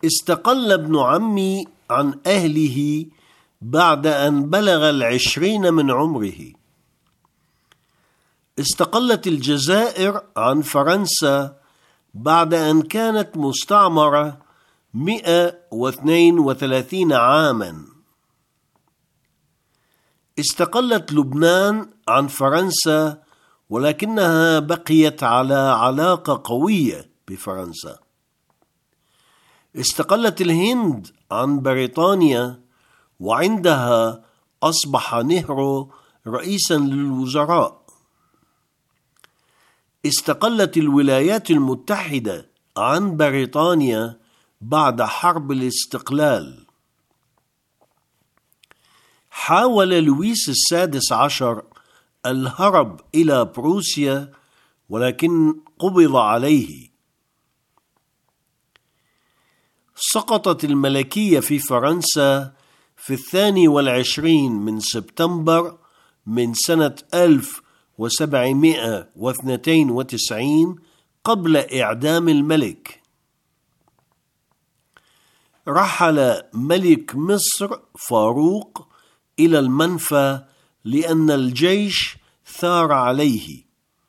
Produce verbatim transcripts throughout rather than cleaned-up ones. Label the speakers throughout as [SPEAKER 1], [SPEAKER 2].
[SPEAKER 1] استقل ابن عمي عن أهله بعد أن بلغ العشرين من عمره. استقلت الجزائر عن فرنسا بعد أن كانت مستعمرة مئة واثنين وثلاثين عاما. استقلت لبنان عن فرنسا ولكنها بقيت على علاقة قوية بفرنسا. استقلت الهند عن بريطانيا وعندها أصبح نهرو رئيسا للوزراء. استقلت الولايات المتحدة عن بريطانيا بعد حرب الاستقلال. حاول لويس السادس عشر الهرب إلى بروسيا ولكن قبض عليه. سقطت الملكية في فرنسا في الثاني والعشرين من سبتمبر من سنة ألف وسبعمائة واثنين وتسعين قبل إعدام الملك. رحل ملك مصر فاروق إلى المنفى لأن الجيش ثار عليه.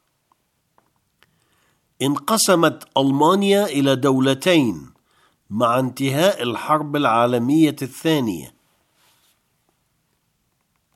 [SPEAKER 1] انقسمت ألمانيا إلى دولتين مع انتهاء الحرب العالمية الثانية.